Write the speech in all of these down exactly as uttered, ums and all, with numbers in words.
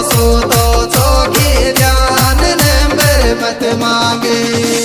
सो तो चौकी जान नंबर मत मांगे।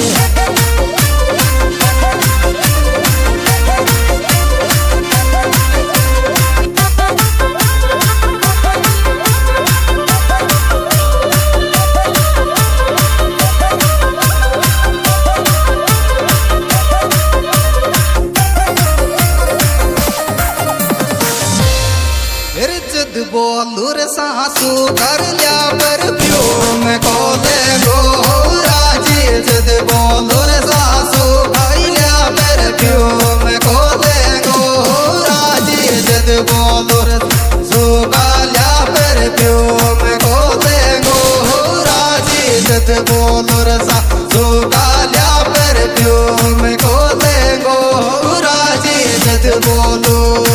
बोलू रे सासू कर लिया परफ्यूम को देगो राजी। जद बोलू रे सासू खाई लिया परफ्यूम को देगो राजी। जद बोलू रे सासू खा लिया परफ्यूम को देगो राजी। जद बोलू रे सासू खा लिया परफ्यूम को देगो राजी। जद बोलू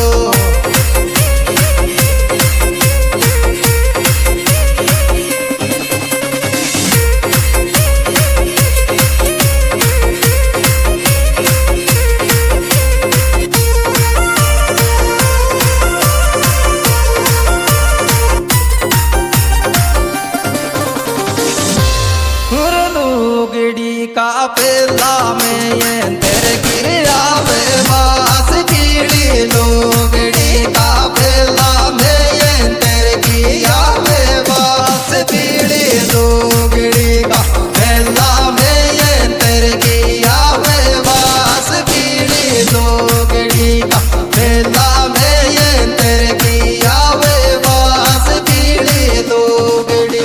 का पेला में ये तेरे गिर आवे बास कीड़ी। लोगड़ी का पेला में ये तेरे की आवे बास कीड़ी। लोगड़ी का पेला में ये तेरे की आवे बास कीड़ी। लोगड़ी का पेला में ये तेरे की आवे बास कीड़ी। लोगड़ी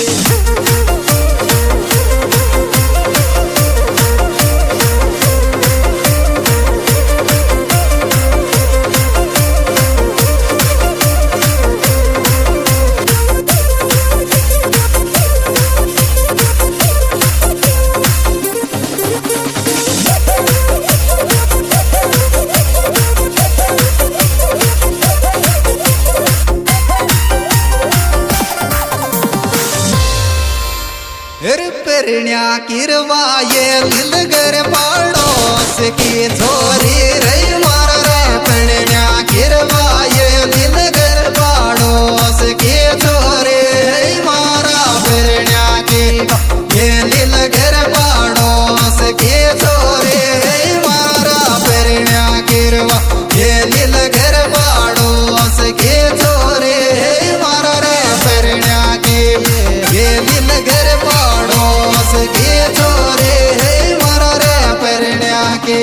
पेरण्या किरवा ये दिलगर पड़ोस की छोरी रही मार रे। पेरण्या किरवा ये दिलगर पड़ोस की छोरी रही मारा। पेरण्या किरवा ये दिलगर पड़ोस की छोरी रही मारा। पेरण्या किरवा ये दिलगर पड़ोस की छोरी रही मारा रे। पेरण्या की ये दिलगर के छोरे है मारा रे पेरण्या के।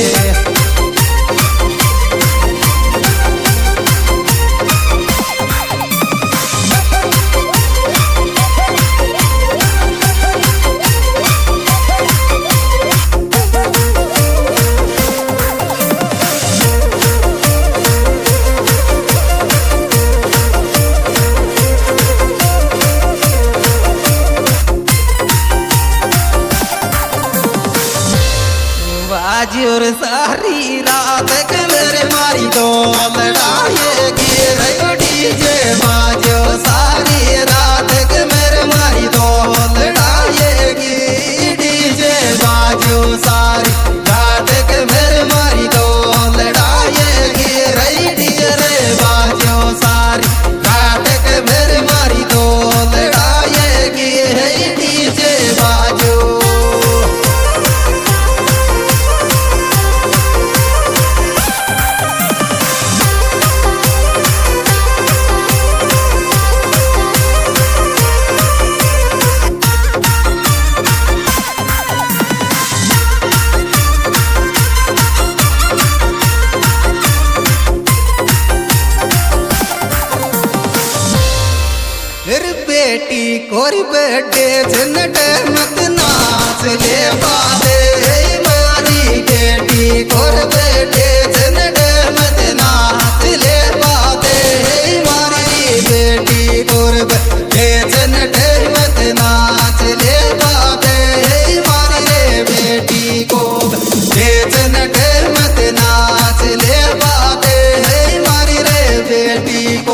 आज और सारी रात कलर मारी दो लड़ाएगी रे डीजे। बाजो सारी रात कलर मारी दो लड़ाएगी डीजे। बाजो सारी रात कलर मारी दो लड़ाएगी रे डीजे रे। बाजो सारी रात कलर मारी दो लड़ाएगी रे डीजे। बाजो बेटी कोरी बेटे झनट मत नाच ले बादे। मारी बेटी कोर बेटे झनट मत नाच ले बादे। मारी बेटी कोर बेटे झनट मत नाच ले बादे। मारी रे बेटी को झनट मत नाच ले बादे। मारी रे बेटी को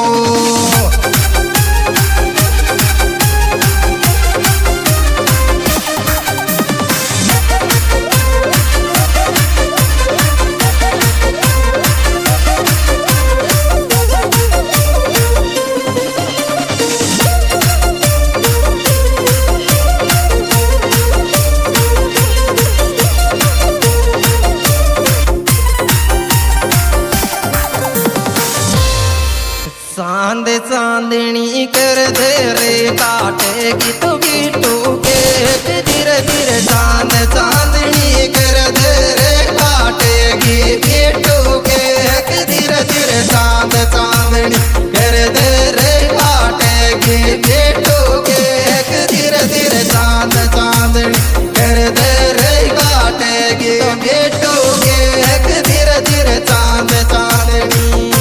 कर धरे काटेगी तो बिट्टू केक धीरे धीरे चांद चांदनी कर धरे काटेगी बिट्टू केक धीरे धीरे चांद चांदनी कर धरे काटेगी बिट्टू केक धीरे धीरे चांद चांदनी कर धरे काटेगी बिट्टू केक धीरे धीरे चांद चांदनी।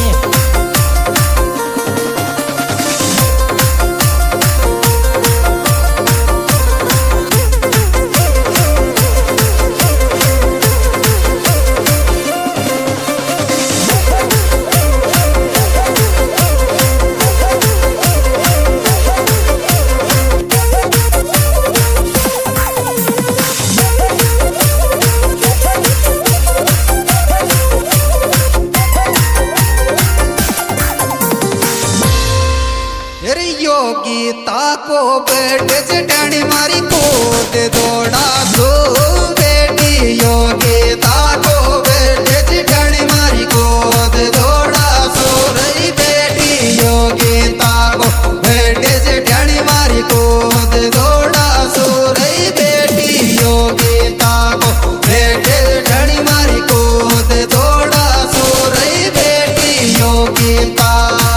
योगिता को बेटे से डंडी मारी कोद दौड़ा सो बेटी योगिता को बेटे से डंडी मारी कोद दौड़ा सो रही बेटी योगिता को बेटे से डंडी मारी कोद दौड़ा सो रही बेटी योगिता को बेटे से डंडी मारी कोद दौड़ा सो रही बेटी योगिता।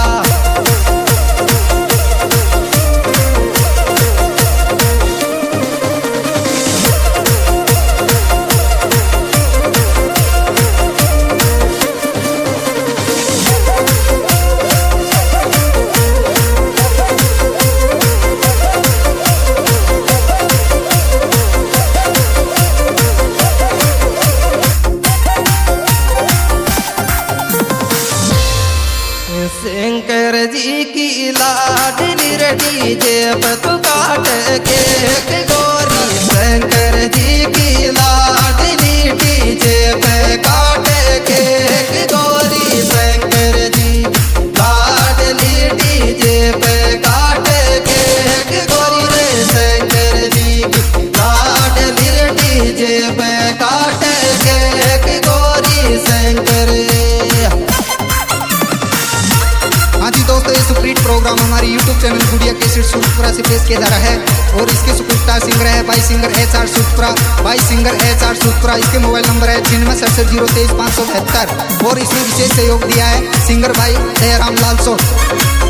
शंकर जी की लाडली रडी जेब तू काट केक गोरी शंकर जी की लाडली डीजे पे काट केक गोरी शंकर जी लाडली डीजे पे काट केक गोरी रे शंकर जी की लाडली डीजे पे काट केक गोरी शंकर। हाँ जी दोस्तों, ये सुपरहिट प्रोग्राम हमारे YouTube channel Gudiya cassette Surpura से पेश किया जा रहा है और इसके सुपरस्टार सिंगर है by singer H R Surpura by singer H R Surpura. इसके मोबाइल नंबर है छिन्नवे सड़सठ जीरो तेईस पाँच सौ बहत्तर और इसमें विशेष सहयोग दिया है सिंगर भाई दयाराम लाल सो।